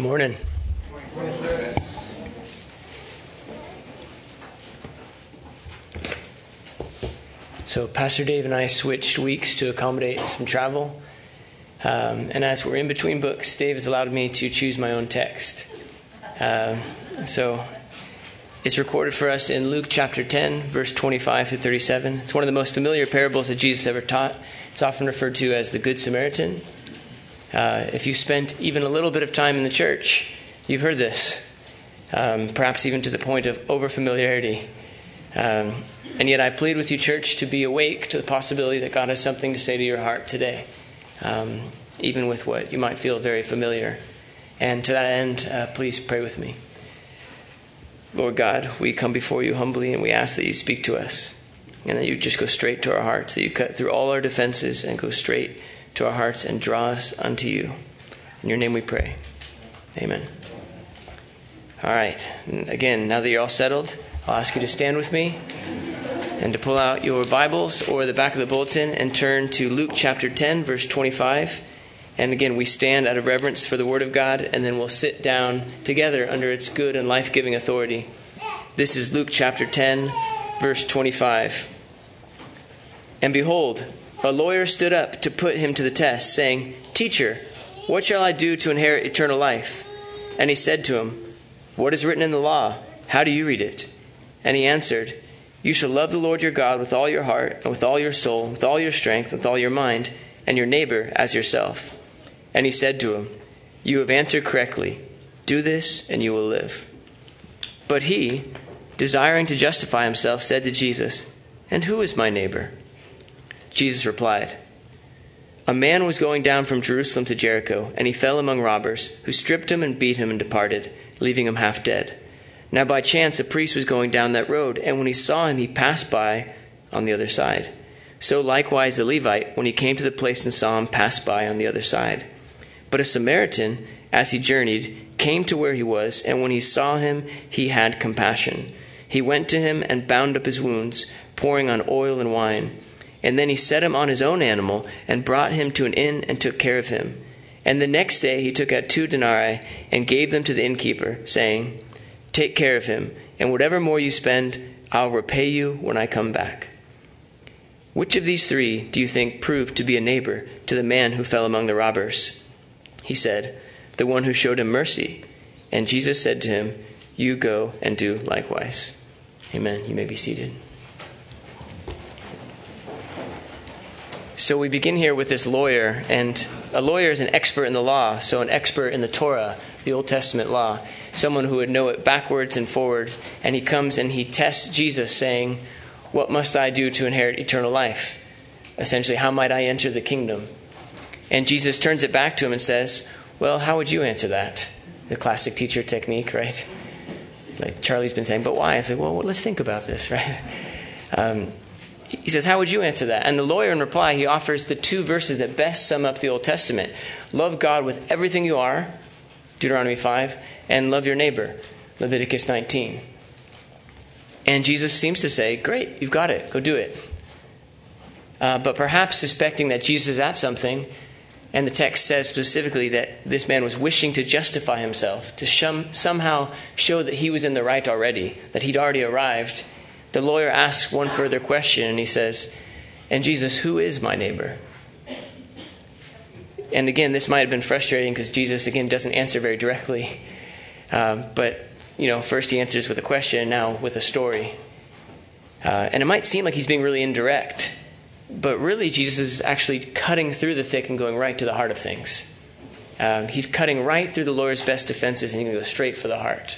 Good morning. So Pastor Dave and I switched weeks to accommodate some travel. And as we're in between books, Dave has allowed me to choose my own text. So it's recorded for us in Luke chapter 10, verse 25 through 37. It's one of the most familiar parables that Jesus ever taught. It's often referred to as the Good Samaritan. If you spent even a little bit of time in the church, you've heard this, perhaps even to the point of overfamiliarity. And yet I plead with you, church, to be awake to the possibility that God has something to say to your heart today, even with what you might feel very familiar. And to that end, please pray with me. Lord God, we come before you humbly and we ask that you speak to us and that you just go straight to our hearts, that you cut through all our defenses and go straight to our hearts and draw us unto you. In your name we pray. Amen. All right. And again, now that you're all settled, I'll ask you to stand with me and to pull out your Bibles or the back of the bulletin and turn to Luke chapter 10, verse 25. And again, we stand out of reverence for the Word of God, and then we'll sit down together under its good and life-giving authority. This is Luke chapter 10, verse 25. And behold, a lawyer stood up to put him to the test, saying, "Teacher, what shall I do to inherit eternal life?" And he said to him, "What is written in the law? How do you read it?" And he answered, "You shall love the Lord your God with all your heart, and with all your soul, with all your strength, with all your mind, and your neighbor as yourself." And he said to him, "You have answered correctly. Do this, and you will live." But he, desiring to justify himself, said to Jesus, "And who is my neighbor?" Jesus replied, "A man was going down from Jerusalem to Jericho, and he fell among robbers, who stripped him and beat him and departed, leaving him half dead. Now by chance a priest was going down that road, and when he saw him, he passed by on the other side. So likewise the Levite, when he came to the place and saw him, passed by on the other side. But a Samaritan, as he journeyed, came to where he was, and when he saw him, he had compassion. He went to him and bound up his wounds, pouring on oil and wine. And then he set him on his own animal and brought him to an inn and took care of him. And the next day he took out 2 denarii and gave them to the innkeeper, saying, 'Take care of him, and whatever more you spend, I'll repay you when I come back.' Which of these 3 do you think proved to be a neighbor to the man who fell among the robbers?" He said, "The one who showed him mercy." And Jesus said to him, "You go and do likewise." Amen. You may be seated. So we begin here with this lawyer, and a lawyer is an expert in the law, so an expert in the Torah, the Old Testament law, someone who would know it backwards and forwards, and he comes and he tests Jesus saying, "What must I do to inherit eternal life?" Essentially, how might I enter the kingdom? And Jesus turns it back to him and says, "Well, how would you answer that?" The classic teacher technique, right? Like Charlie's been saying, "But why?" I say, well, let's think about this, right? He says, "How would you answer that?" And the lawyer, in reply, he offers the 2 verses that best sum up the Old Testament. Love God with everything you are, Deuteronomy 5, and love your neighbor, Leviticus 19. And Jesus seems to say, "Great, you've got it, go do it." But perhaps suspecting that Jesus is at something, and the text says specifically that this man was wishing to justify himself, to somehow show that he was in the right already, that he'd already arrived, the lawyer asks one further question, and he says, "And Jesus, who is my neighbor?" And again, this might have been frustrating because Jesus, again, doesn't answer very directly. But, first he answers with a question, now with a story. And it might seem like he's being really indirect, but really Jesus is actually cutting through the thick and going right to the heart of things. He's cutting right through the lawyer's best defenses, and he's going to go straight for the heart,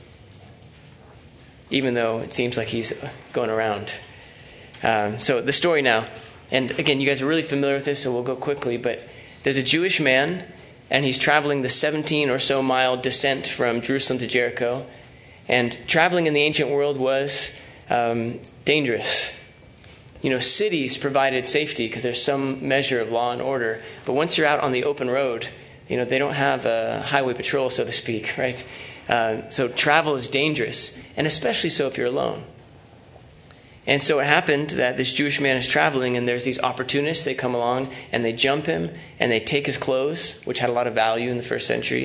even though it seems like he's going around. So the story now, and again, you guys are really familiar with this, so we'll go quickly, but there's a Jewish man, and he's traveling the 17 or so mile descent from Jerusalem to Jericho, and traveling in the ancient world was dangerous. Cities provided safety because there's some measure of law and order, but once you're out on the open road, they don't have a highway patrol, so to speak, right? So travel is dangerous, and especially so if you're alone. And so it happened that this Jewish man is traveling, and there's these opportunists. They come along, and they jump him, and they take his clothes, which had a lot of value in the first century,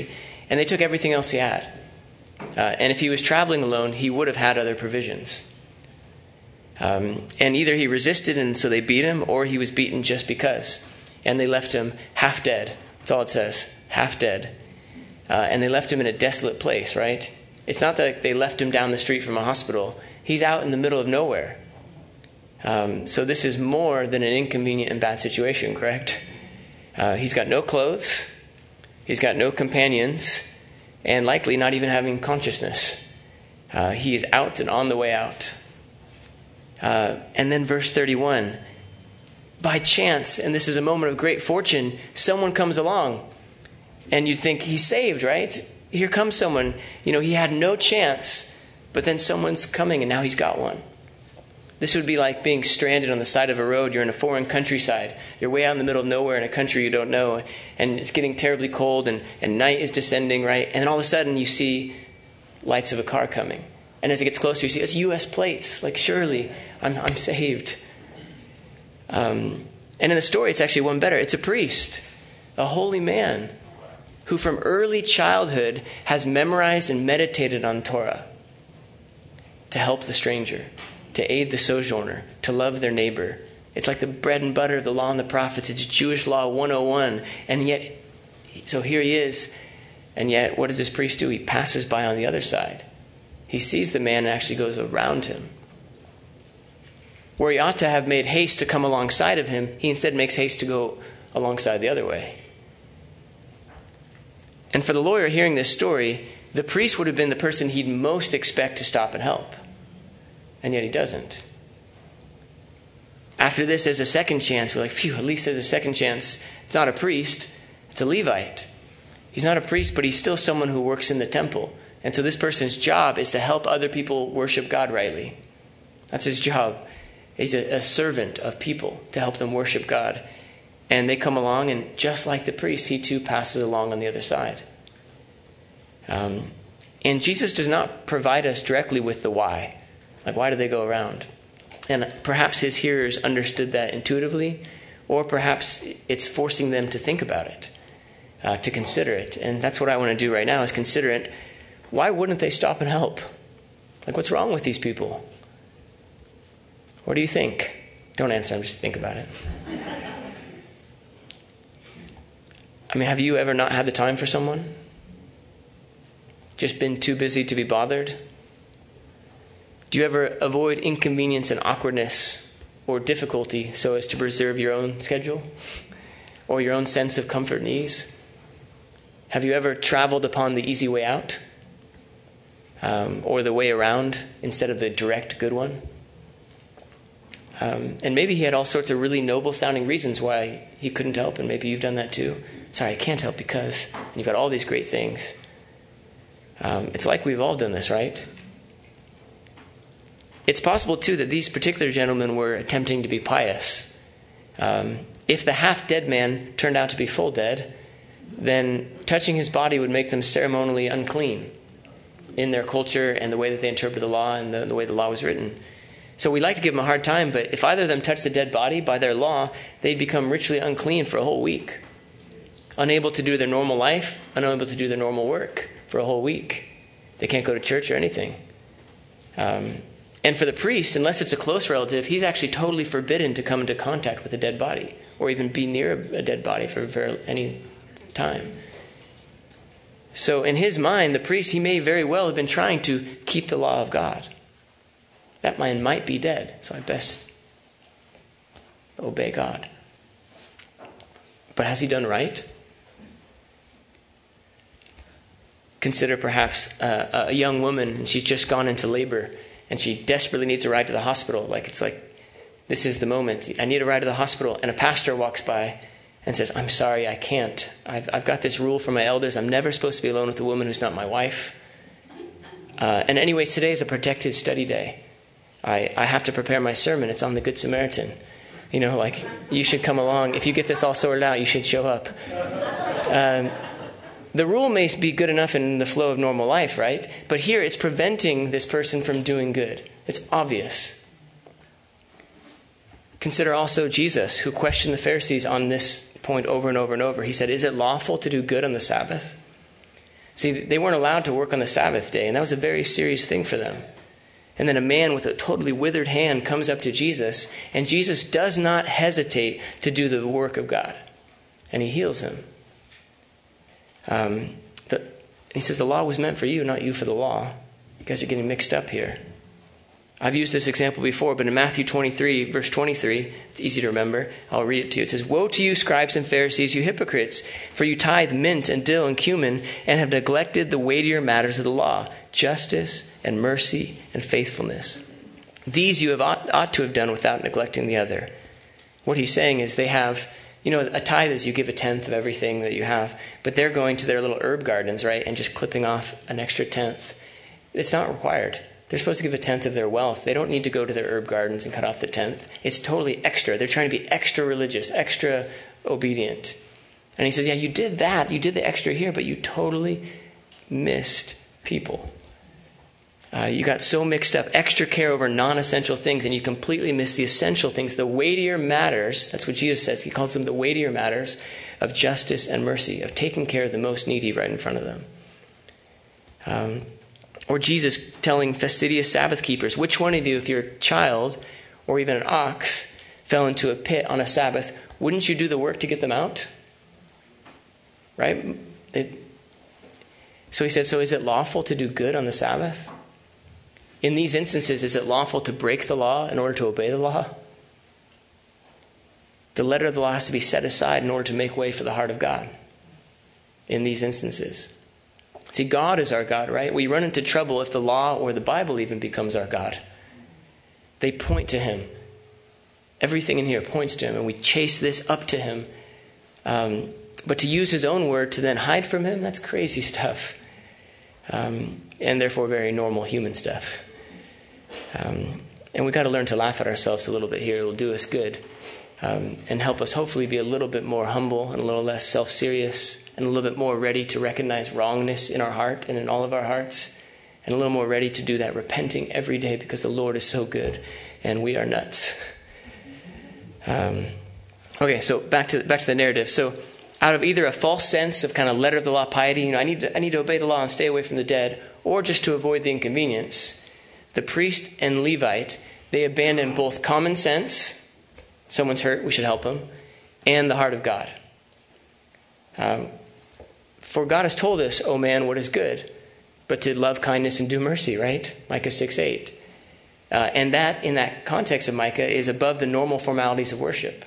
And they took everything else he had. And if he was traveling alone, he would have had other provisions. And either he resisted and so they beat him, or he was beaten just because. And they left him half dead. That's all it says, half dead. And they left him in a desolate place, right? It's not that they left him down the street from a hospital. He's out in the middle of nowhere. So this is more than an inconvenient and bad situation, correct? He's got no clothes. He's got no companions. And likely not even having consciousness. He is out and on the way out. And then verse 31. By chance, and this is a moment of great fortune, someone comes along. And you think, he's saved, right? Here comes someone. He had no chance, but then someone's coming and now he's got one. This would be like being stranded on the side of a road. You're in a foreign countryside. You're way out in the middle of nowhere in a country you don't know. And it's getting terribly cold and night is descending, right? And then all of a sudden you see lights of a car coming. And as it gets closer, you see, it's U.S. plates. Like, surely I'm saved. And in the story, it's actually one better. It's a priest, a holy man, who from early childhood has memorized and meditated on Torah to help the stranger, to aid the sojourner, to love their neighbor. It's like the bread and butter of the law and the prophets. It's Jewish law 101. And yet, so here he is. And yet, what does this priest do? He passes by on the other side. He sees the man and actually goes around him. Where he ought to have made haste to come alongside of him, he instead makes haste to go alongside the other way. And for the lawyer hearing this story, the priest would have been the person he'd most expect to stop and help. And yet he doesn't. After this, there's a second chance. We're like, phew, at least there's a second chance. It's not a priest. It's a Levite. He's not a priest, but he's still someone who works in the temple. And so this person's job is to help other people worship God rightly. That's his job. He's a servant of people to help them worship God. And they come along, and just like the priest, he too passes along on the other side. And Jesus does not provide us directly with the why. Like, why do they go around? And perhaps his hearers understood that intuitively, or perhaps it's forcing them to think about it, to consider it. And that's what I want to do right now, is consider it. Why wouldn't they stop and help? Like, what's wrong with these people? What do you think? Don't answer, I'm just think about it. I mean, have you ever not had the time for someone? Just been too busy to be bothered? Do you ever avoid inconvenience and awkwardness or difficulty so as to preserve your own schedule or your own sense of comfort and ease? Have you ever traveled upon the easy way out or the way around instead of the direct good one? And maybe he had all sorts of really noble-sounding reasons why he couldn't help, and maybe you've done that too. Sorry, I can't help because you've got all these great things. It's like we've all done this, right? It's possible, too, that these particular gentlemen were attempting to be pious. If the half-dead man turned out to be full dead, then touching his body would make them ceremonially unclean in their culture and the way that they interpret the law and the way the law was written. So we like to give them a hard time, but if either of them touched a dead body, by their law, they'd become ritually unclean for a whole week. Unable to do their normal life, unable to do their normal work for a whole week. They can't go to church or anything. And for the priest, unless it's a close relative, he's actually totally forbidden to come into contact with a dead body or even be near a dead body for any time. So in his mind, the priest, he may very well have been trying to keep the law of God. That man might be dead, so I best obey God. But has he done right? Consider perhaps a young woman, and she's just gone into labor, and she desperately needs a ride to the hospital. It's like, this is the moment. I need a ride to the hospital. And a pastor walks by and says, I'm sorry, I can't. I've got this rule from my elders. I'm never supposed to be alone with a woman who's not my wife. And anyways, today is a protected study day. I have to prepare my sermon. It's on the Good Samaritan. You should come along. If you get this all sorted out, you should show up. The rule may be good enough in the flow of normal life, right? But here it's preventing this person from doing good. It's obvious. Consider also Jesus, who questioned the Pharisees on this point over and over and over. He said, is it lawful to do good on the Sabbath? See, they weren't allowed to work on the Sabbath day, and that was a very serious thing for them. And then a man with a totally withered hand comes up to Jesus, and Jesus does not hesitate to do the work of God. And he heals him. He says, the law was meant for you, not you for the law. You guys are getting mixed up here. I've used this example before, but in Matthew 23, verse 23, it's easy to remember. I'll read it to you. It says, woe to you, scribes and Pharisees, you hypocrites, for you tithe mint and dill and cumin and have neglected the weightier matters of the law, justice and mercy and faithfulness. These you ought to have done without neglecting the other. What he's saying is they have, a tithe is you give a tenth of everything that you have, but they're going to their little herb gardens, right, and just clipping off an extra tenth. It's not required. They're supposed to give a tenth of their wealth. They don't need to go to their herb gardens and cut off the tenth. It's totally extra. They're trying to be extra religious, extra obedient. And he says, yeah, you did that. You did the extra here, but you totally missed people. You got so mixed up, extra care over non-essential things, and you completely missed the essential things, the weightier matters. That's what Jesus says. He calls them the weightier matters of justice and mercy, of taking care of the most needy right in front of them. Or Jesus telling fastidious Sabbath keepers, which one of you, if your child or even an ox fell into a pit on a Sabbath, wouldn't you do the work to get them out? Right? So he said, so is it lawful to do good on the Sabbath? In these instances, is it lawful to break the law in order to obey the law? The letter of the law has to be set aside in order to make way for the heart of God in these instances. See, God is our God, right? We run into trouble if the law or the Bible even becomes our God. They point to him. Everything in here points to him, and we chase this up to him. But to use his own word to then hide from him, that's crazy stuff. And therefore very normal human stuff. And we've got to learn to laugh at ourselves a little bit here. It'll do us good. And help us hopefully be a little bit more humble and a little less self-serious and a little bit more ready to recognize wrongness in our heart and in all of our hearts, and a little more ready to do that repenting every day because the Lord is so good and we are nuts. Okay, so back to the narrative. So out of either a false sense of kind of letter of the law piety, I need to obey the law and stay away from the dead, or just to avoid the inconvenience, the priest and Levite, they abandon both common sense, someone's hurt, we should help them, and the heart of God. For God has told us, O man, what is good, but to love kindness and do mercy, right? Micah 6:8. And that, in that context of Micah, is above the normal formalities of worship.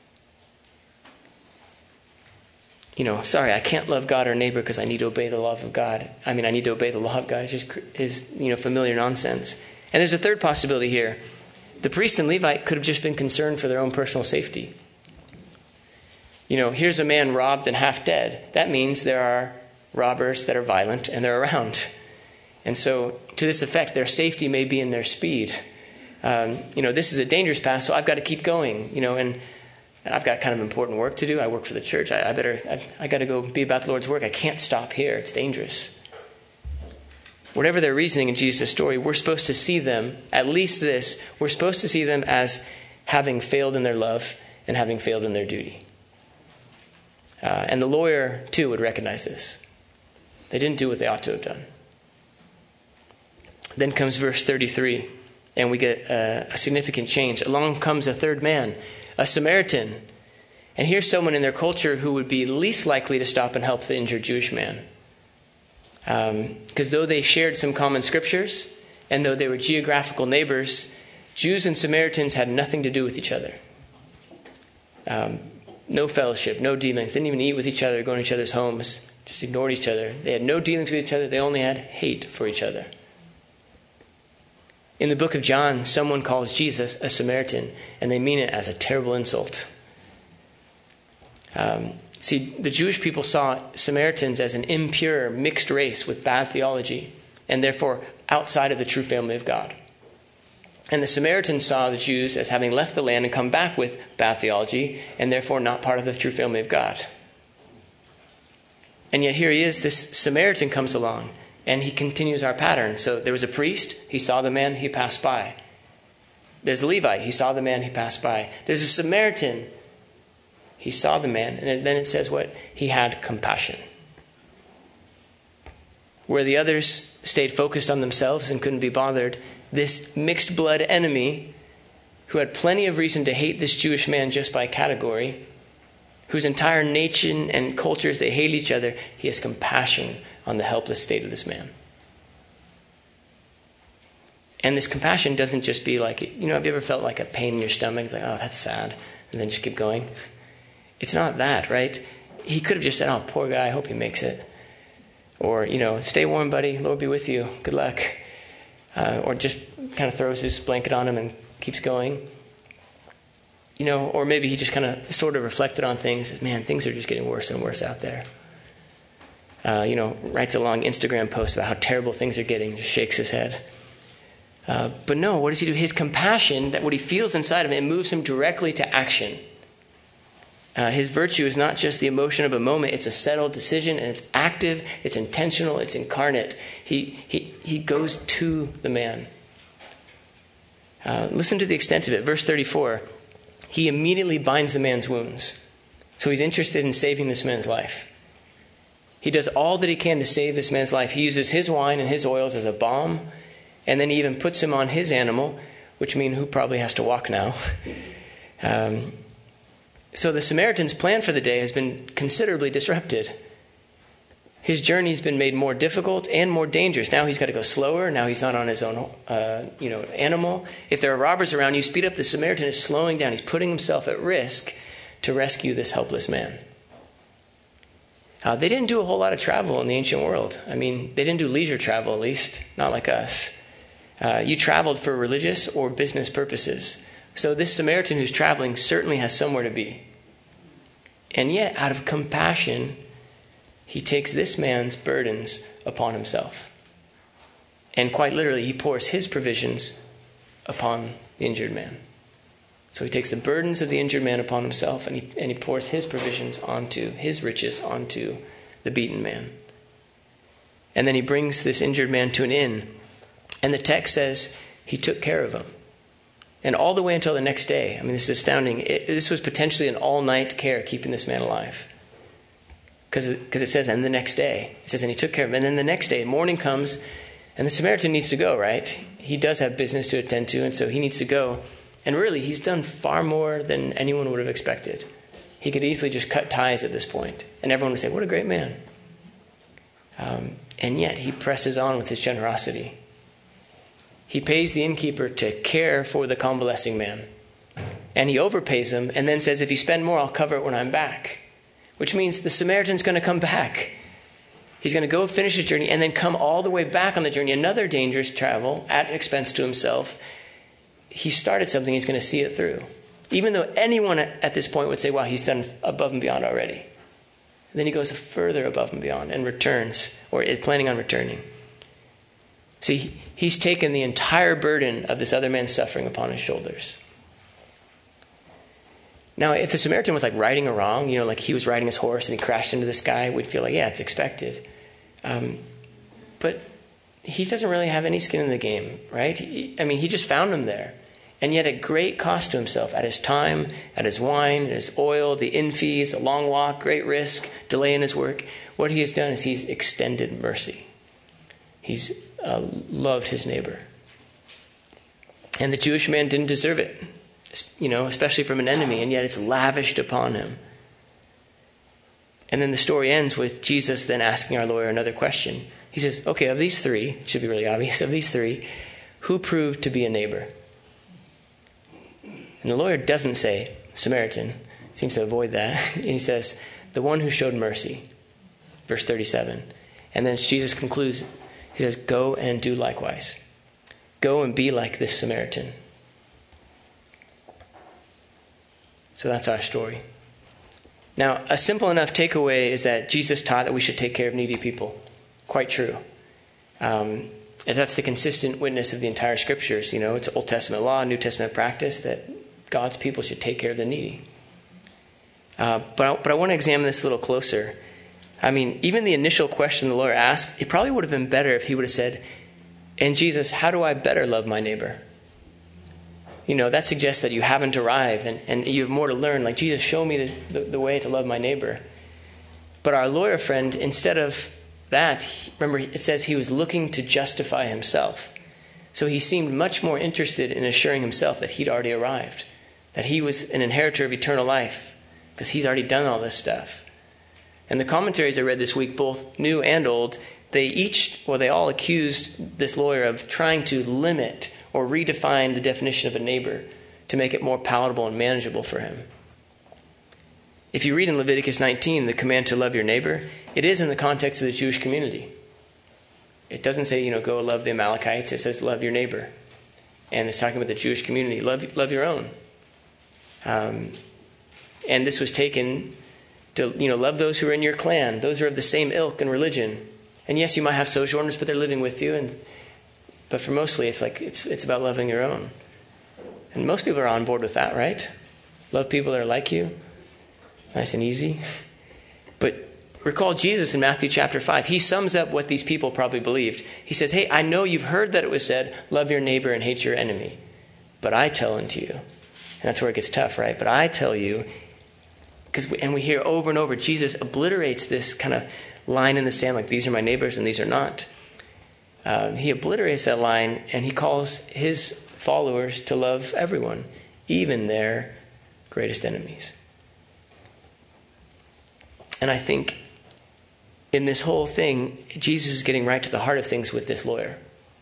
Sorry, I can't love God or neighbor because I need to obey the law of God. I need to obey the law of God. It's just familiar nonsense. And there's a third possibility here. The priest and Levite could have just been concerned for their own personal safety. Here's a man robbed and half dead. That means there are robbers that are violent and they're around. And so to this effect, their safety may be in their speed. This is a dangerous path, so I've got to keep going, and I've got kind of important work to do. I work for the church. I got to go be about the Lord's work. I can't stop here. It's dangerous. Whatever their reasoning in Jesus' story, we're supposed to see them, at least this, we're supposed to see them as having failed in their love and having failed in their duty. And the lawyer, too, would recognize this. They didn't do what they ought to have done. Then comes verse 33, and we get a significant change. Along comes a third man, a Samaritan. And here's someone in their culture who would be least likely to stop and help the injured Jewish man. Because though they shared some common scriptures, and though they were geographical neighbors, Jews and Samaritans had nothing to do with each other. No fellowship, no dealings. They didn't even eat with each other, go in each other's homes. Just ignored each other. They had no dealings with each other. They only had hate for each other. In the book of John, someone calls Jesus a Samaritan, and they mean it as a terrible insult. See, the Jewish people saw Samaritans as an impure, mixed race with bad theology, and therefore outside of the true family of God. And the Samaritans saw the Jews as having left the land and come back with bad theology, and therefore not part of the true family of God. And yet here he is, this Samaritan comes along, and he continues our pattern. So there was a priest, he saw the man, he passed by. There's a Levite, he saw the man, he passed by. There's a Samaritan, he saw the man, and then it says what? He had compassion. Where the others stayed focused on themselves and couldn't be bothered, this mixed blood enemy, who had plenty of reason to hate this Jewish man just by category, whose entire nation and cultures, they hate each other, he has compassion on the helpless state of this man. And this compassion doesn't just be like, have you ever felt like a pain in your stomach? It's like, oh, that's sad. And then just keep going. It's not that, right? He could have just said, oh, poor guy, I hope he makes it. Or, stay warm, buddy. Lord be with you. Good luck. Or just kind of throws his blanket on him and keeps going. Or maybe he just kind of sort of reflected on things. Man, things are just getting worse and worse out there. Writes a long Instagram post about how terrible things are getting. Just shakes his head. But no, what does he do? His compassion, that what he feels inside of him, it moves him directly to action. His virtue is not just the emotion of a moment. It's a settled decision, and it's active, it's intentional, it's incarnate. He goes to the man. Listen to the extent of it. Verse 34, he immediately binds the man's wounds. So he's interested in saving this man's life. He does all that he can to save this man's life. He uses his wine and his oils as a balm, and then he even puts him on his animal, which means who probably has to walk now. So the Samaritan's plan for the day has been considerably disrupted. His journey's been made more difficult and more dangerous. Now he's got to go slower. Now he's not on his own, animal. If there are robbers around, you speed up. The Samaritan is slowing down. He's putting himself at risk to rescue this helpless man. They didn't do a whole lot of travel in the ancient world. They didn't do leisure travel, at least, not like us. You traveled for religious or business purposes. So this Samaritan who's traveling certainly has somewhere to be. And yet, out of compassion, he takes this man's burdens upon himself. And quite literally, he pours his provisions upon the injured man. So he takes the burdens of the injured man upon himself, and he pours his provisions onto his riches, onto the beaten man. And then he brings this injured man to an inn. And the text says he took care of him. And all the way until the next day. This is astounding. This was potentially an all-night care keeping this man alive. Because it says, and the next day. It says, and he took care of him. And then the next day, morning comes, and the Samaritan needs to go, right? He does have business to attend to, and so he needs to go. And really, he's done far more than anyone would have expected. He could easily just cut ties at this point, and everyone would say, what a great man. And yet, he presses on with his generosity. He pays the innkeeper to care for the convalescing man. And he overpays him, and then says, if you spend more, I'll cover it when I'm back. Which means the Samaritan's going to come back. He's going to go finish his journey, and then come all the way back on the journey. Another dangerous travel at expense to himself. He started something, he's going to see it through. Even though anyone at this point would say, wow, he's done above and beyond already. And then he goes further above and beyond and returns, or is planning on returning. See, he's taken the entire burden of this other man's suffering upon his shoulders. Now, if the Samaritan was like righting a wrong, like he was riding his horse and he crashed into this guy, we'd feel like, yeah, it's expected. But he doesn't really have any skin in the game, right? He just found him there. And yet at great cost to himself, at his time, at his wine, at his oil, the inn fees, a long walk, great risk, delay in his work, what he has done is he's extended mercy. He's loved his neighbor. And the Jewish man didn't deserve it, especially from an enemy, and yet it's lavished upon him. And then the story ends with Jesus then asking our lawyer another question. He says, okay, of these three, it should be really obvious, of these three, who proved to be a neighbor? And the lawyer doesn't say Samaritan, seems to avoid that. And he says, the one who showed mercy, verse 37. And then Jesus concludes, he says, go and do likewise. Go and be like this Samaritan. So that's our story. Now, a simple enough takeaway is that Jesus taught that we should take care of needy people. Quite true. And that's the consistent witness of the entire scriptures. It's Old Testament law, New Testament practice that God's people should take care of the needy. But I want to examine this a little closer. Even the initial question the lawyer asked, it probably would have been better if he would have said, and Jesus, how do I better love my neighbor? That suggests that you haven't arrived and you have more to learn. Like, Jesus, show me the way to love my neighbor. But our lawyer friend, instead of remember, it says he was looking to justify himself. So he seemed much more interested in assuring himself that he'd already arrived, that he was an inheritor of eternal life, because he's already done all this stuff. And the commentaries I read this week, both new and old, they all accused this lawyer of trying to limit or redefine the definition of a neighbor to make it more palatable and manageable for him. If you read in Leviticus 19, the command to love your neighbor, it is in the context of the Jewish community. It doesn't say, go love the Amalekites. It says love your neighbor. And it's talking about the Jewish community. Love your own. And this was taken to, love those who are in your clan, those who are of the same ilk and religion. And yes, you might have sojourners, but they're living with you. But for mostly, it's about loving your own. And most people are on board with that, right? Love people that are like you. It's nice and easy. But recall Jesus in Matthew chapter 5. He sums up what these people probably believed. He says, hey, I know you've heard that it was said, love your neighbor and hate your enemy. But I tell unto you. And that's where it gets tough, right? But I tell you, and we hear over and over, Jesus obliterates this kind of line in the sand, like these are my neighbors and these are not. He obliterates that line, and he calls his followers to love everyone, even their greatest enemies. And I think in this whole thing, Jesus is getting right to the heart of things with this lawyer.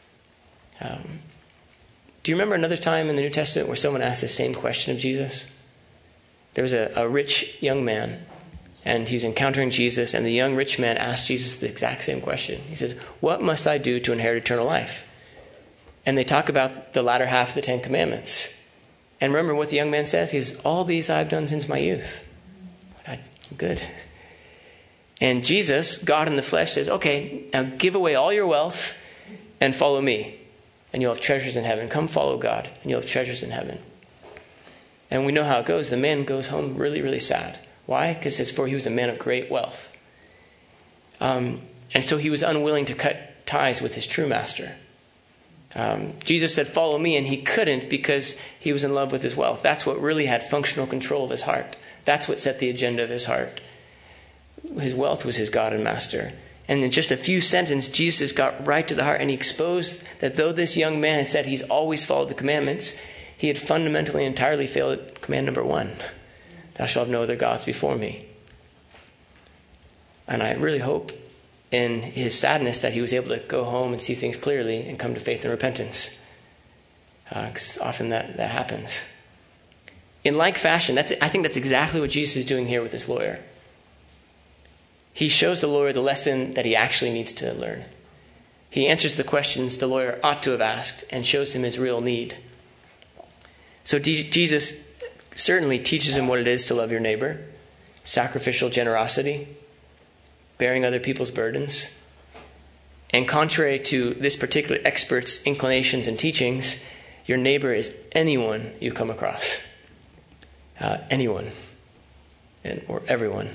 Do you remember another time in the New Testament where someone asked the same question of Jesus? There was a rich young man, and he was encountering Jesus, and the young rich man asked Jesus the exact same question. He says, what must I do to inherit eternal life? And they talk about the latter half of the Ten Commandments. And remember what the young man says? He says, all these I've done since my youth. God, good. And Jesus, God in the flesh, says, okay, now give away all your wealth and follow me, and you'll have treasures in heaven. Come follow God, and you'll have treasures in heaven. And we know how it goes. The man goes home really, really sad. Why? Because it says, for he was a man of great wealth. And so he was unwilling to cut ties with his true master. Jesus said, follow me, and he couldn't because he was in love with his wealth. That's what really had functional control of his heart. That's what set the agenda of his heart. His wealth was his God and master. And in just a few sentences, Jesus got right to the heart, and he exposed that though this young man had said he's always followed the commandments, he had fundamentally entirely failed at command number 1. Thou shalt have no other gods before me. And I really hope in his sadness that he was able to go home and see things clearly and come to faith and repentance. Because often that happens. In like fashion, I think that's exactly what Jesus is doing here with this lawyer. He shows the lawyer the lesson that he actually needs to learn. He answers the questions the lawyer ought to have asked and shows him his real need. So Jesus certainly teaches him what it is to love your neighbor, sacrificial generosity, bearing other people's burdens. And contrary to this particular expert's inclinations and teachings, your neighbor is anyone you come across. Anyone. Or everyone.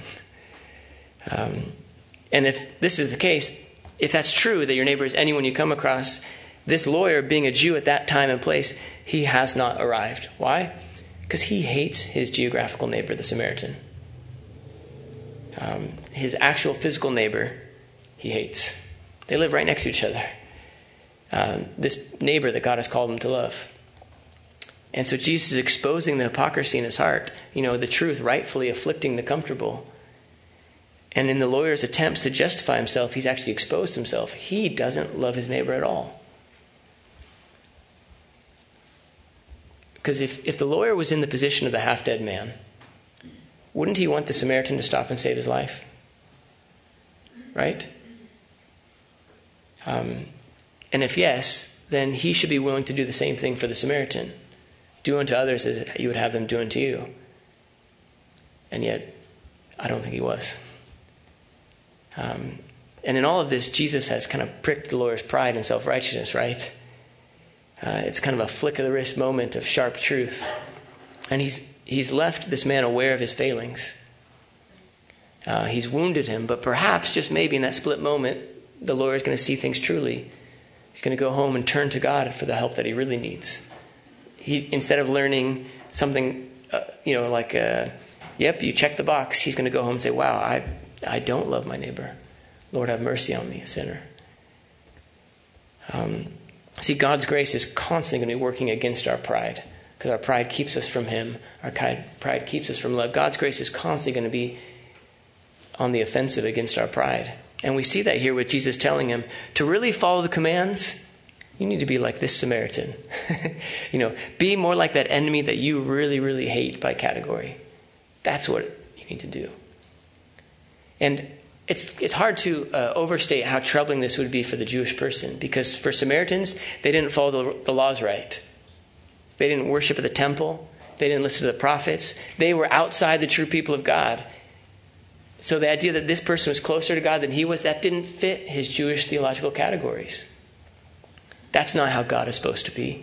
And if this is the case, if that's true, that your neighbor is anyone you come across, this lawyer, being a Jew at that time and place, he has not arrived. Why? Because he hates his geographical neighbor, the Samaritan. His actual physical neighbor, he hates. They live right next to each other. This neighbor that God has called him to love. And so Jesus is exposing the hypocrisy in his heart, the truth rightfully afflicting the comfortable. And in the lawyer's attempts to justify himself, he's actually exposed himself. He doesn't love his neighbor at all. Because if the lawyer was in the position of the half-dead man, wouldn't he want the Samaritan to stop and save his life? Right? And if yes, then he should be willing to do the same thing for the Samaritan. Do unto others as you would have them do unto you. And yet, I don't think he was. And in all of this, Jesus has kind of pricked the lawyer's pride and self-righteousness, right? It's kind of a flick of the wrist moment of sharp truth. And he's left this man aware of his failings. He's wounded him, but perhaps, just maybe in that split moment, the lawyer is going to see things truly. He's going to go home and turn to God for the help that he really needs. Instead of learning something, yep, you check the box, he's going to go home and say, wow, I don't love my neighbor Lord, have mercy on me, a sinner. See, God's grace is constantly going to be working against our pride, because our pride keeps us from him. Our pride keeps us from love. God's grace is constantly going to be on the offensive against our pride. And we see that here with Jesus telling him, to really follow the commands, you need to be like this Samaritan. Be more like that enemy that you really, really hate by category. That's what you need to do. And it's hard to overstate how troubling this would be for the Jewish person, because for Samaritans, they didn't follow the laws right. They didn't worship at the temple. They didn't listen to the prophets. They were outside the true people of God. So the idea that this person was closer to God than he was, that didn't fit his Jewish theological categories. That's not how God is supposed to be.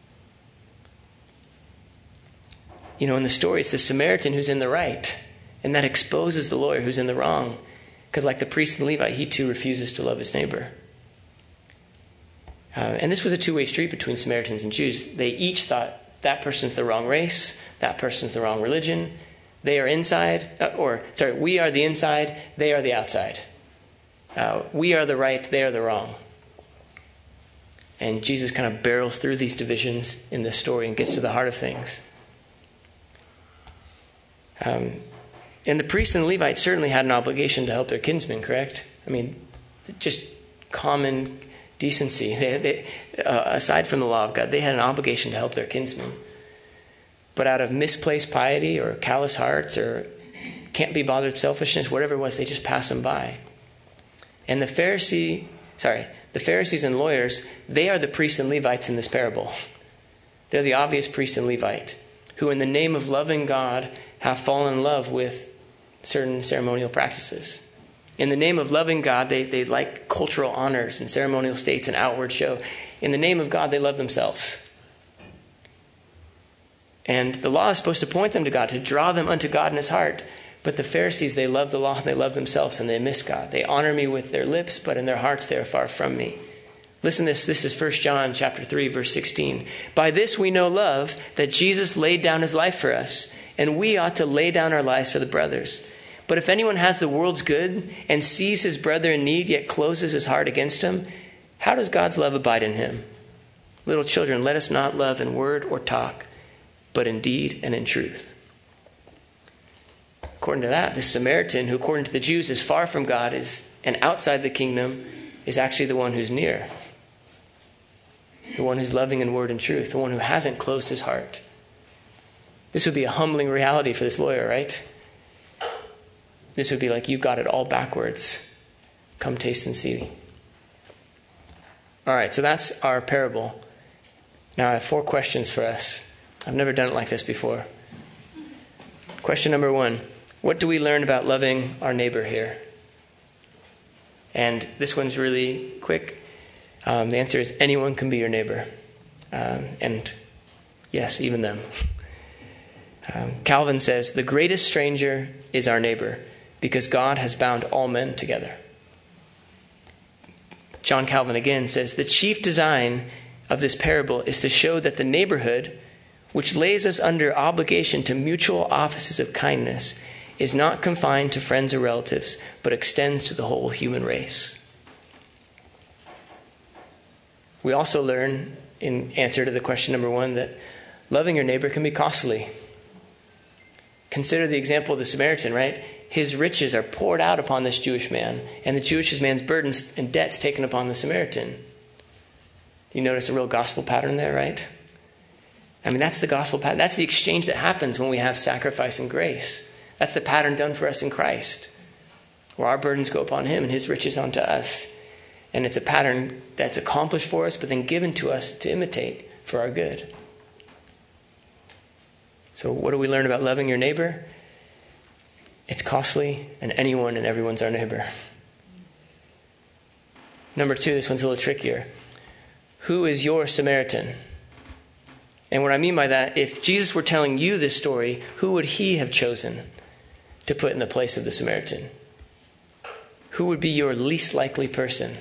In the story, it's the Samaritan who's in the right, and that exposes the lawyer who's in the wrong. Because like the priest and Levite, he too refuses to love his neighbor. And this was a two-way street between Samaritans and Jews. They each thought that person's the wrong race, that person's the wrong religion. They are inside, we are the inside, they are the outside. We are the right, they are the wrong. And Jesus kind of barrels through these divisions in this story and gets to the heart of things. And the priest and the Levite certainly had an obligation to help their kinsmen, correct? I mean, just common decency. They, aside from the law of God, they had an obligation to help their kinsmen. But out of misplaced piety or callous hearts or can't be bothered selfishness, whatever it was, they just pass them by. And the Pharisees and lawyers, they are the priests and Levites in this parable. They're the obvious priest and Levite who, in the name of loving God, have fallen in love with certain ceremonial practices. In the name of loving God, they like cultural honors and ceremonial states and outward show. In the name of God, they love themselves. And the law is supposed to point them to God, to draw them unto God in his heart. But the Pharisees, they love the law and they love themselves and they miss God. They honor me with their lips, but in their hearts they are far from me. Listen to this. This is 1 John chapter 3, verse 16. By this we know love, that Jesus laid down his life for us, and we ought to lay down our lives for the brothers. But if anyone has the world's good and sees his brother in need, yet closes his heart against him, how does God's love abide in him? Little children, let us not love in word or talk, but in deed and in truth. According to that, the Samaritan, who according to the Jews is far from God and outside the kingdom, is actually the one who's near. The one who's loving in word and truth. The one who hasn't closed his heart. This would be a humbling reality for this lawyer, right? This would be like, you've got it all backwards. Come taste and see. All right, so that's our parable. Now I have 4 questions for us. I've never done it like this before. Question number 1. What do we learn about loving our neighbor here? And this one's really quick. The answer is anyone can be your neighbor. And yes, even them. Calvin says, the greatest stranger is our neighbor, because God has bound all men together. John Calvin again says, the chief design of this parable is to show that the neighborhood, which lays us under obligation to mutual offices of kindness, is not confined to friends or relatives, but extends to the whole human race. We also learn, in answer to the question number 1, that loving your neighbor can be costly. Consider the example of the Samaritan, right? His riches are poured out upon this Jewish man, and the Jewish man's burdens and debts taken upon the Samaritan. You notice a real gospel pattern there, right? I mean, that's the gospel pattern. That's the exchange that happens when we have sacrifice and grace. That's the pattern done for us in Christ, where our burdens go upon him and his riches onto us. And it's a pattern that's accomplished for us, but then given to us to imitate for our good. So what do we learn about loving your neighbor? It's costly, and anyone and everyone's our neighbor. Number 2, this one's a little trickier. Who is your Samaritan? And what I mean by that, if Jesus were telling you this story, who would he have chosen to put in the place of the Samaritan? Who would be your least likely person?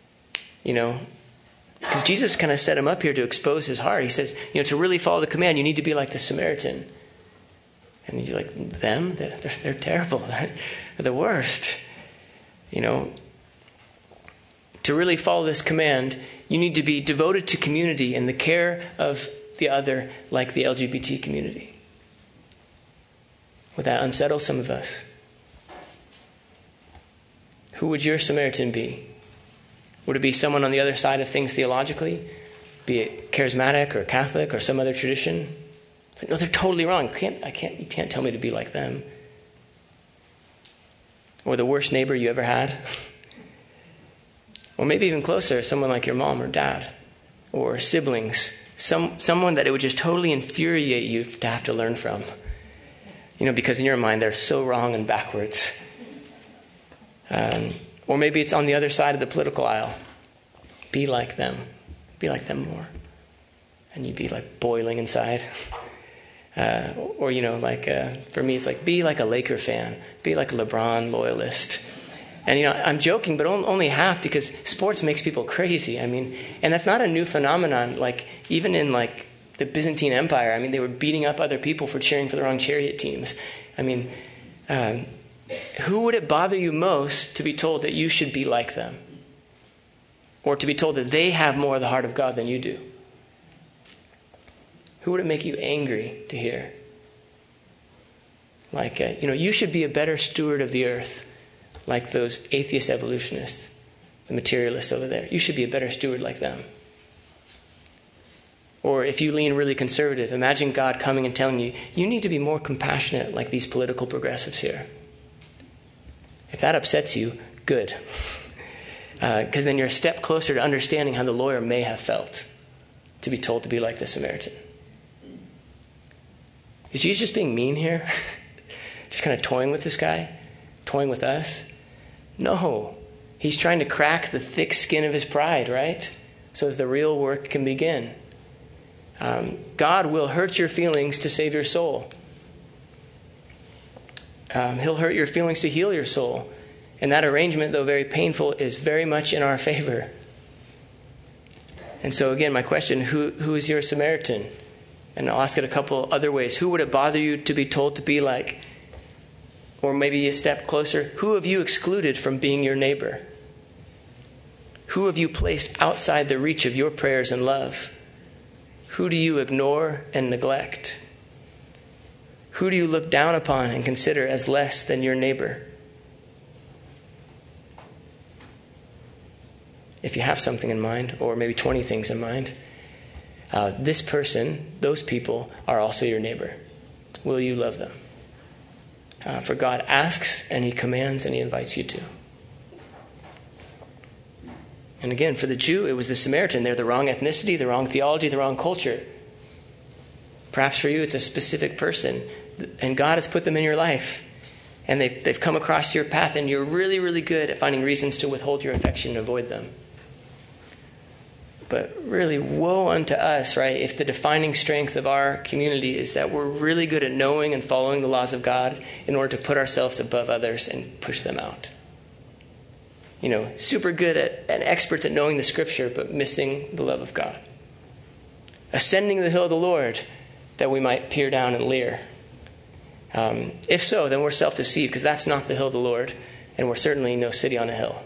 Because Jesus kind of set him up here to expose his heart. He says, to really follow the command, you need to be like the Samaritan. And you're like, them? They're terrible. They're the worst. To really follow this command, you need to be devoted to community and the care of the other, like the LGBT community. Would that unsettle some of us? Who would your Samaritan be? Would it be someone on the other side of things theologically? Be it charismatic or Catholic or some other tradition? It's like, no, they're totally wrong. You can't tell me to be like them. Or the worst neighbor you ever had. Or maybe even closer, someone like your mom or dad. Or siblings. Someone that it would just totally infuriate you to have to learn from. Because in your mind they're so wrong and backwards. Or maybe it's on the other side of the political aisle. Be like them. Be like them more. And you'd be like boiling inside. For me, it's like, be like a Laker fan. Be like a LeBron loyalist. And, I'm joking, but only half, because sports makes people crazy. And that's not a new phenomenon. Like, even in, the Byzantine Empire, they were beating up other people for cheering for the wrong chariot teams. Who would it bother you most to be told that you should be like them? Or to be told that they have more of the heart of God than you do? Who would it make you angry to hear? You should be a better steward of the earth, like those atheist evolutionists, the materialists over there. You should be a better steward like them. Or if you lean really conservative, imagine God coming and telling you, you need to be more compassionate like these political progressives here. If that upsets you, good. Because then you're a step closer to understanding how the lawyer may have felt to be told to be like the Samaritan. Is Jesus just being mean here? Just kind of toying with this guy? Toying with us? No. He's trying to crack the thick skin of his pride, right? So that the real work can begin. God will hurt your feelings to save your soul. He'll hurt your feelings to heal your soul. And that arrangement, though very painful, is very much in our favor. And so again, my question, who is your Samaritan? And I'll ask it a couple other ways. Who would it bother you to be told to be like? Or maybe a step closer, who have you excluded from being your neighbor? Who have you placed outside the reach of your prayers and love? Who do you ignore and neglect? Who do you look down upon and consider as less than your neighbor? If you have something in mind, or maybe 20 things in mind, this person, those people, are also your neighbor. Will you love them? For God asks, and he commands, and he invites you to. And again, for the Jew, it was the Samaritan. They're the wrong ethnicity, the wrong theology, the wrong culture. Perhaps for you, it's a specific person, and God has put them in your life. And they've come across your path, and you're really, really good at finding reasons to withhold your affection and avoid them. But really, woe unto us, right, if the defining strength of our community is that we're really good at knowing and following the laws of God in order to put ourselves above others and push them out. Super good at and experts at knowing the Scripture, but missing the love of God. Ascending the hill of the Lord, that we might peer down and leer. If so, then we're self-deceived, because that's not the hill of the Lord, and we're certainly no city on a hill.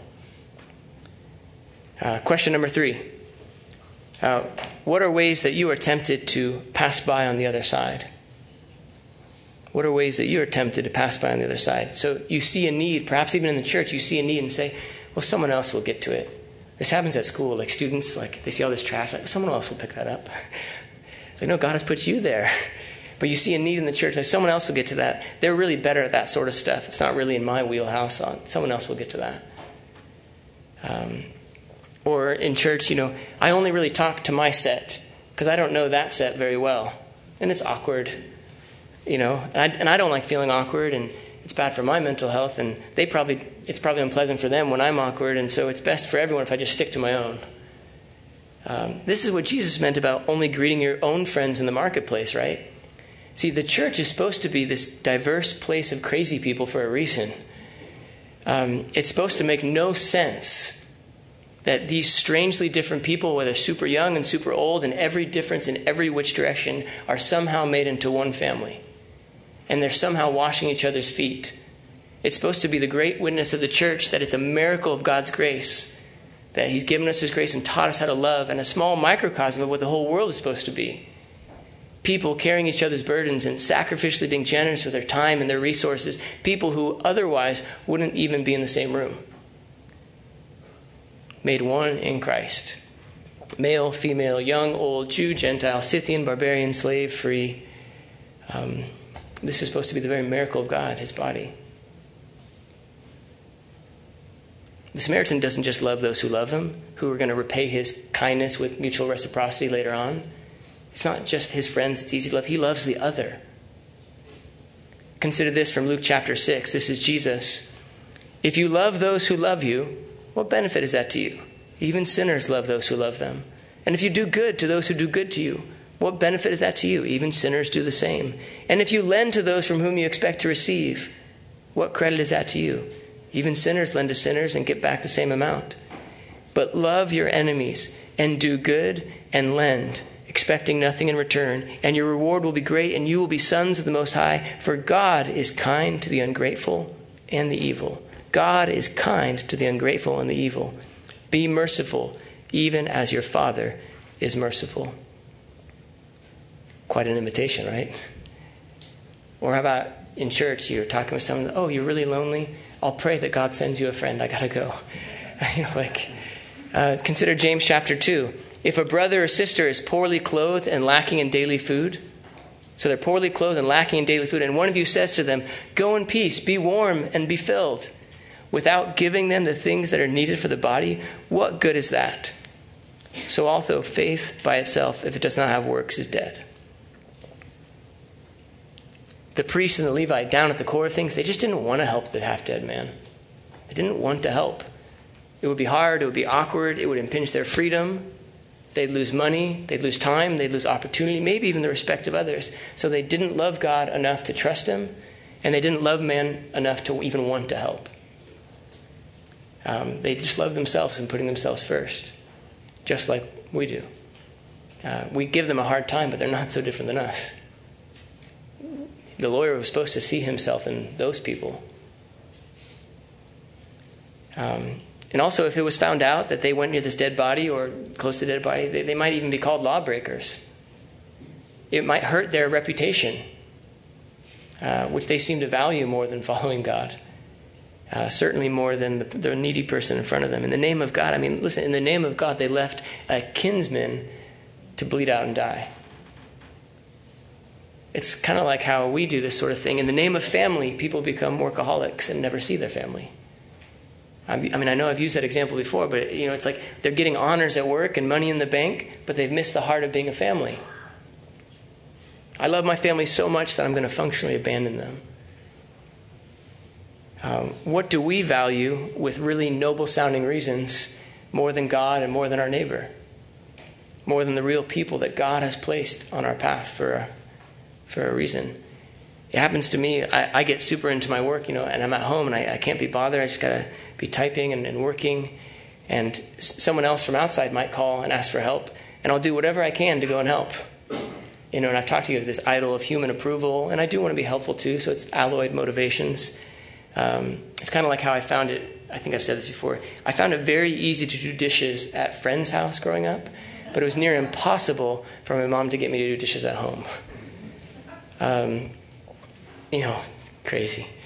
Question number 3. What are ways that you are tempted to pass by on the other side? What are ways that you are tempted to pass by on the other side? So you see a need, perhaps even in the church, you see a need and say, well, someone else will get to it. This happens at school, like students, they see all this trash, someone else will pick that up. It's like, no, God has put you there. But you see a need in the church, someone else will get to that. They're really better at that sort of stuff. It's not really in my wheelhouse. Someone else will get to that. Or in church, I only really talk to my set because I don't know that set very well. And it's awkward, and I don't like feeling awkward, and it's bad for my mental health, and it's probably unpleasant for them when I'm awkward, and so it's best for everyone if I just stick to my own. This is what Jesus meant about only greeting your own friends in the marketplace, right? See, the church is supposed to be this diverse place of crazy people for a reason. It's supposed to make no sense that these strangely different people, whether super young and super old, and every difference in every which direction, are somehow made into one family. And they're somehow washing each other's feet. It's supposed to be the great witness of the church that it's a miracle of God's grace that he's given us his grace and taught us how to love, and a small microcosm of what the whole world is supposed to be. People carrying each other's burdens and sacrificially being generous with their time and their resources. People who otherwise wouldn't even be in the same room. Made one in Christ. Male, female, young, old, Jew, Gentile, Scythian, barbarian, slave, free. This is supposed to be the very miracle of God, his body. The Samaritan doesn't just love those who love him, who are going to repay his kindness with mutual reciprocity later on. It's not just his friends it's easy to love. He loves the other. Consider this from Luke chapter 6. This is Jesus. If you love those who love you, what benefit is that to you? Even sinners love those who love them. And if you do good to those who do good to you, what benefit is that to you? Even sinners do the same. And if you lend to those from whom you expect to receive, what credit is that to you? Even sinners lend to sinners and get back the same amount. But love your enemies and do good and lend, expecting nothing in return, and your reward will be great, and you will be sons of the Most High, for God is kind to the ungrateful and the evil. God is kind to the ungrateful and the evil. Be merciful, even as your Father is merciful. Quite an invitation, right? Or how about in church, you're talking with someone, oh, you're really lonely? I'll pray that God sends you a friend. I gotta go. Consider James chapter 2. If a brother or sister is poorly clothed and lacking in daily food, so they're poorly clothed and lacking in daily food, and one of you says to them, go in peace, be warm and be filled, without giving them the things that are needed for the body, what good is that? So also faith by itself, if it does not have works, is dead. The priest and the Levite, down at the core of things, they just didn't want to help the half-dead man. They didn't want to help. It would be hard, it would be awkward, it would impinge their freedom. They'd lose money, they'd lose time, they'd lose opportunity, maybe even the respect of others. So they didn't love God enough to trust him, and they didn't love man enough to even want to help. They just love themselves and putting themselves first, just like we do. We give them a hard time, but they're not so different than us. The lawyer was supposed to see himself in those people. And also, if it was found out that they went near this dead body or close to the dead body, they might even be called lawbreakers. It might hurt their reputation, which they seem to value more than following God. Certainly more than the needy person in front of them. In the name of God, I mean, listen, in the name of God, they left a kinsman to bleed out and die. It's kind of like how we do this sort of thing. In the name of family, people become workaholics and never see their family. I mean, I know I've used that example before, but it's like they're getting honors at work and money in the bank, but they've missed the heart of being a family. I love my family so much that I'm going to functionally abandon them. What do we value with really noble-sounding reasons more than God and more than our neighbor? More than the real people that God has placed on our path for a reason. It happens to me, I get super into my work, and I'm at home and I can't be bothered. I just got to be typing and working. And someone else from outside might call and ask for help. And I'll do whatever I can to go and help. And I've talked to you of this idol of human approval. And I do want to be helpful too, so it's alloyed motivations. It's kind of like how I found it, I think I've said this before. I found it very easy to do dishes at friends' house growing up. But it was near impossible for my mom to get me to do dishes at home. Crazy.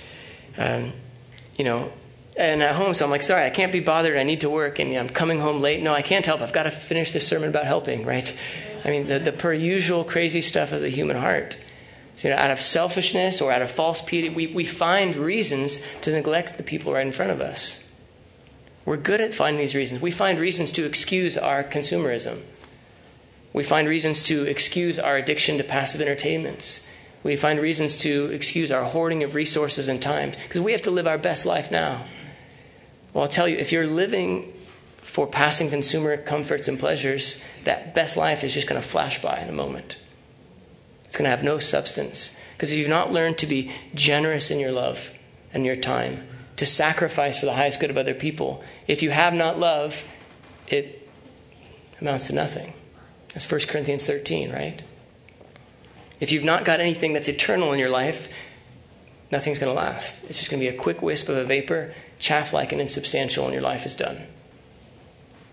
And at home, so I'm like, sorry, I can't be bothered. I need to work, and I'm coming home late. No, I can't help. I've got to finish this sermon about helping, right? I mean, the per usual crazy stuff of the human heart. So, out of selfishness or out of false piety, we find reasons to neglect the people right in front of us. We're good at finding these reasons. We find reasons to excuse our consumerism. We find reasons to excuse our addiction to passive entertainments. We find reasons to excuse our hoarding of resources and time, because we have to live our best life now. Well, I'll tell you, if you're living for passing consumer comforts and pleasures, that best life is just going to flash by in a moment. It's going to have no substance. Because if you've not learned to be generous in your love and your time, to sacrifice for the highest good of other people, if you have not love, it amounts to nothing. That's 1 Corinthians 13, right? If you've not got anything that's eternal in your life, nothing's going to last. It's just going to be a quick wisp of a vapor, chaff-like and insubstantial, and your life is done.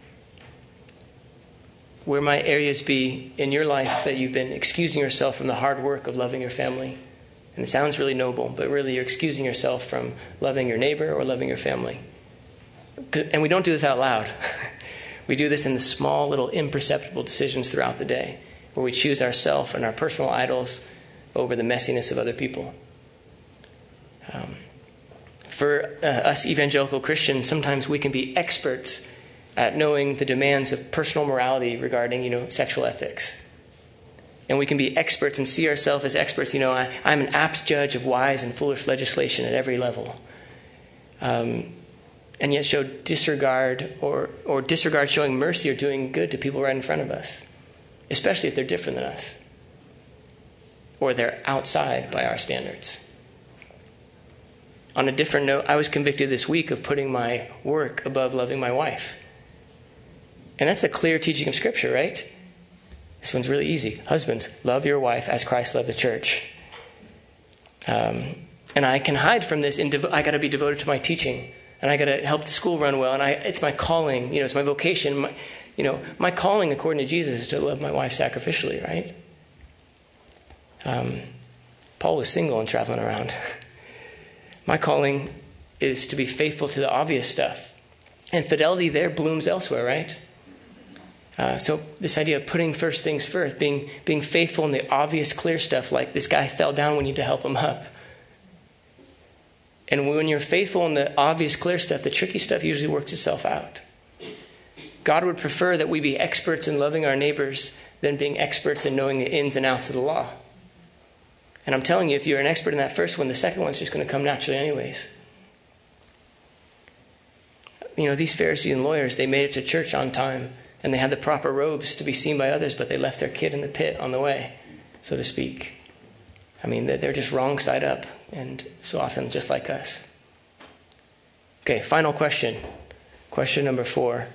Where might areas be in your life that you've been excusing yourself from the hard work of loving your family? And it sounds really noble, but really you're excusing yourself from loving your neighbor or loving your family. And we don't do this out loud. We do this in the small, little, imperceptible decisions throughout the day, where we choose ourselves and our personal idols over the messiness of other people. For us evangelical Christians, sometimes we can be experts at knowing the demands of personal morality regarding, sexual ethics. And we can be experts and see ourselves as experts. I'm an apt judge of wise and foolish legislation at every level. And yet show disregard or disregard showing mercy or doing good to people right in front of us, especially if they're different than us or they're outside by our standards. On a different note, I was convicted this week of putting my work above loving my wife. And that's a clear teaching of Scripture, right? This one's really easy. Husbands, love your wife as Christ loved the church. And I can hide from this. I got to be devoted to my teaching. And I got to help the school run well. And it's my calling. It's my vocation. My calling, according to Jesus, is to love my wife sacrificially, right? Paul was single and traveling around. My calling is to be faithful to the obvious stuff. And fidelity there blooms elsewhere, right? So this idea of putting first things first, being faithful in the obvious, clear stuff, like this guy fell down, we need to help him up. And when you're faithful in the obvious, clear stuff, the tricky stuff usually works itself out. God would prefer that we be experts in loving our neighbors than being experts in knowing the ins and outs of the law. And I'm telling you, if you're an expert in that first one, the second one's just going to come naturally anyways. These Pharisees and lawyers, they made it to church on time, and they had the proper robes to be seen by others, but they left their kid in the pit on the way, so to speak. They're just wrong side up, and so often just like us. Okay, final question. Question number 4.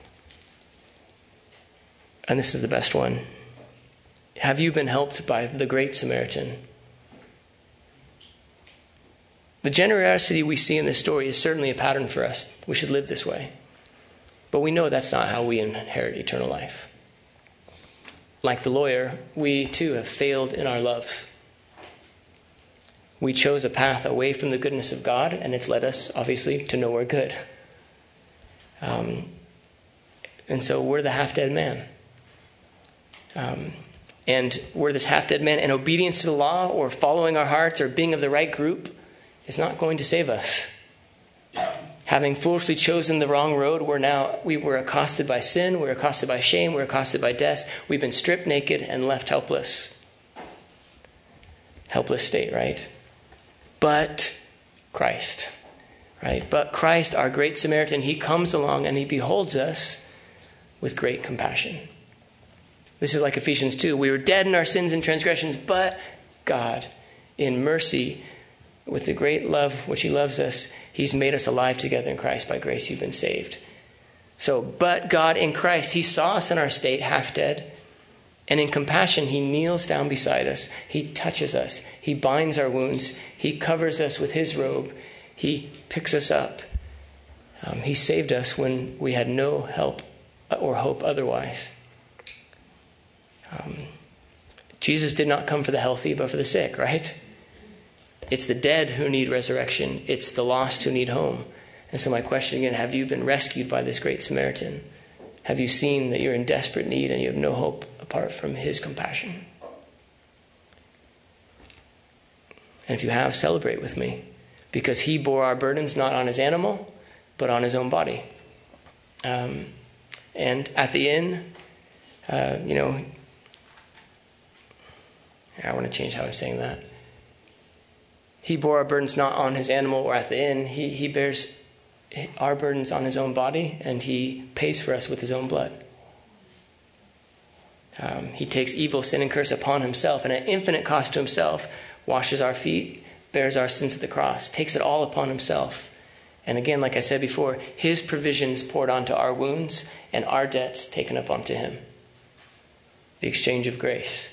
And this is the best one. Have you been helped by the Great Samaritan? The generosity we see in this story is certainly a pattern for us. We should live this way. But we know that's not how we inherit eternal life. Like the lawyer, we too have failed in our loves. We chose a path away from the goodness of God, and it's led us, obviously, to nowhere good. And so we're the half-dead man. And we're this half-dead man, and obedience to the law or following our hearts or being of the right group is not going to save us. Having foolishly chosen the wrong road, we were accosted by sin, we're accosted by shame, we're accosted by death. We've been stripped naked and left helpless. Helpless state, right? But Christ, right? But Christ, our great Samaritan, he comes along and he beholds us with great compassion. This is like Ephesians 2. We were dead in our sins and transgressions, but God, in mercy, with the great love which he loves us, he's made us alive together in Christ. By grace you've been saved. So, but God in Christ, he saw us in our state, half dead. And in compassion, he kneels down beside us. He touches us. He binds our wounds. He covers us with his robe. He picks us up. He saved us when we had no help or hope otherwise. Jesus did not come for the healthy, but for the sick, right? It's the dead who need resurrection. It's the lost who need home. And so my question again, have you been rescued by this great Samaritan? Have you seen that you're in desperate need and you have no hope apart from his compassion? And if you have, celebrate with me, because he bore our burdens not on his animal, but on his own body. And at the end, I want to change how I'm saying that. He bore our burdens not on his animal or at the inn. He bears our burdens on his own body, and he pays for us with his own blood. He takes evil, sin, and curse upon himself, and at infinite cost to himself, washes our feet, bears our sins at the cross, takes it all upon himself. And again, like I said before, his provisions poured onto our wounds and our debts taken up onto him. The exchange of grace.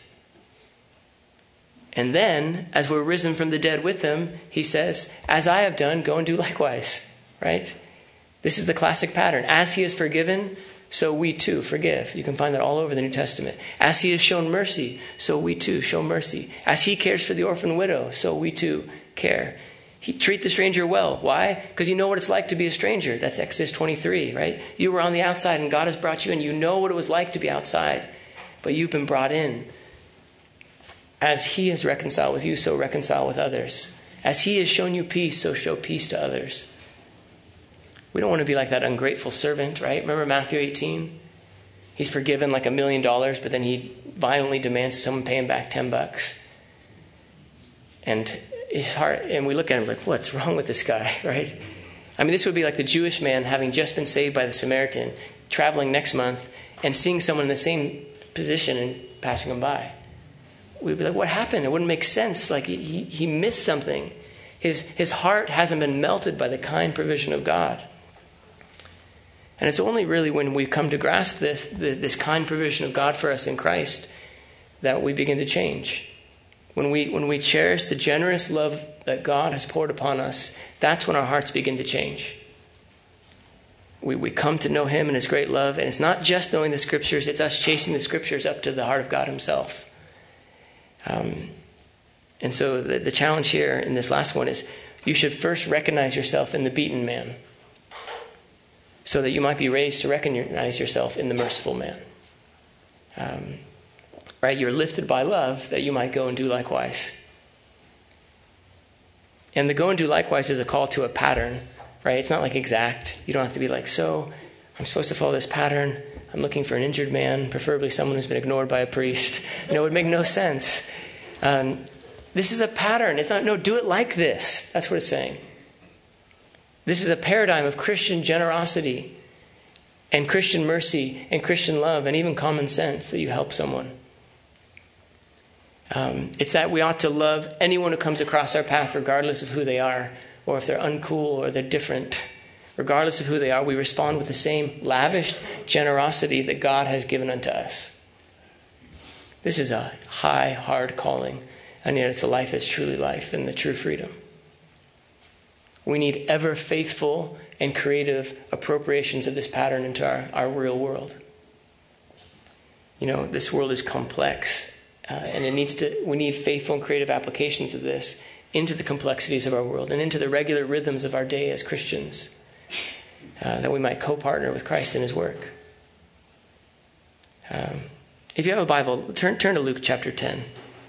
And then, as we're risen from the dead with him, he says, as I have done, go and do likewise. Right? This is the classic pattern. As he has forgiven, so we too forgive. You can find that all over the New Testament. As he has shown mercy, so we too show mercy. As he cares for the orphan widow, so we too care. Treat the stranger well. Why? Because you know what it's like to be a stranger. That's Exodus 23, right? You were on the outside and God has brought you in. You know what it was like to be outside, but you've been brought in. As he has reconciled with you, so reconcile with others. As he has shown you peace, so show peace to others. We don't want to be like that ungrateful servant, right? Remember Matthew 18? He's forgiven like $1 million, but then he violently demands that someone pay him back $10. And his heart, and we look at him like, what's wrong with this guy, right? I mean, this would be like the Jewish man having just been saved by the Samaritan, traveling next month and seeing someone in the same position and passing him by. We'd be like, what happened? It wouldn't make sense. Like he missed something. His heart hasn't been melted by the kind provision of God. And it's only really when we come to grasp this kind provision of God for us in Christ that we begin to change. When we cherish the generous love that God has poured upon us, that's when our hearts begin to change. We come to know him and his great love, and it's not just knowing the scriptures, it's us chasing the scriptures up to the heart of God himself. And so the challenge here in this last one is you should first recognize yourself in the beaten man so that you might be raised to recognize yourself in the merciful man. Right? You're lifted by love that you might go and do likewise. And the go and do likewise is a call to a pattern, right? It's not like exact. You don't have to be like, so I'm supposed to follow this pattern. I'm looking for an injured man, preferably someone who's been ignored by a priest. It would make no sense. This is a pattern. It's not, no, do it like this. That's what it's saying. This is a paradigm of Christian generosity and Christian mercy and Christian love and even common sense that you help someone. It's that we ought to love anyone who comes across our path regardless of who they are or if they're uncool or they're different. Regardless of who they are, we respond with the same lavish generosity that God has given unto us. This is a high, hard calling, and yet it's a life that's truly life and the true freedom. We need ever faithful and creative appropriations of this pattern into our real world. You know, this world is complex, and we need faithful and creative applications of this into the complexities of our world and into the regular rhythms of our day as Christians. That we might co-partner with Christ in his work. If you have a Bible, turn to Luke chapter 10.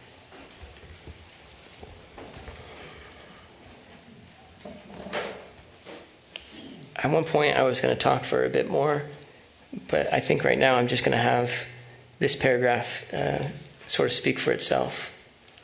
At one point I was going to talk for a bit more, but I think right now I'm just going to have this paragraph sort of speak for itself.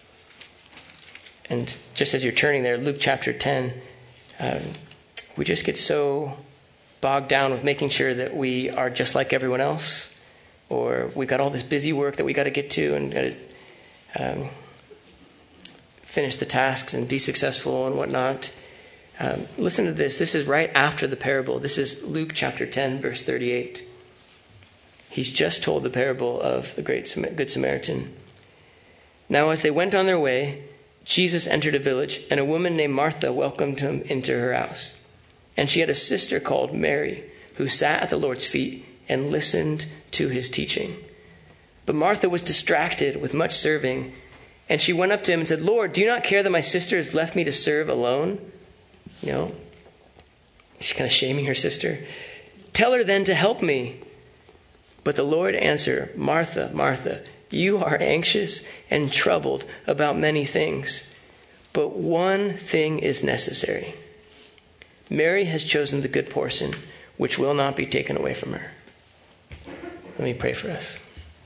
And just as you're turning there, Luke chapter 10, we just get so bogged down with making sure that we are just like everyone else, or we've got all this busy work that we got to get to and got to finish the tasks and be successful and whatnot. Listen to this. This is right after the parable. This is Luke chapter 10, verse 38. He's just told the parable of the great Good Samaritan. Now, as they went on their way, Jesus entered a village, and a woman named Martha welcomed him into her house. And she had a sister called Mary, who sat at the Lord's feet and listened to his teaching. But Martha was distracted with much serving, and she went up to him and said, Lord, do you not care that my sister has left me to serve alone? You know, she's kind of shaming her sister. Tell her then to help me. But the Lord answered, Martha, Martha, you are anxious and troubled about many things, but one thing is necessary. Mary has chosen the good portion, which will not be taken away from her. Let me pray for us.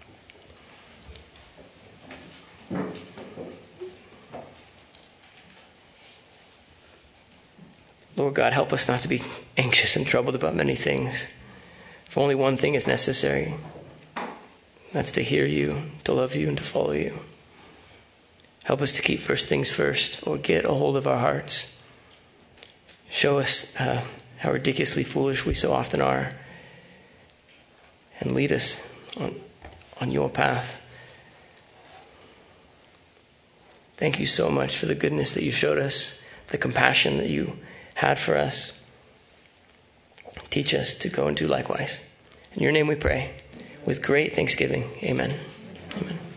Lord God, help us not to be anxious and troubled about many things. For only one thing is necessary. That's to hear you, to love you, and to follow you. Help us to keep first things first, or get a hold of our hearts. Show us how ridiculously foolish we so often are, and lead us on your path. Thank you so much for the goodness that you showed us, the compassion that you had for us. Teach us to go and do likewise. In your name we pray with great thanksgiving. Amen. Amen.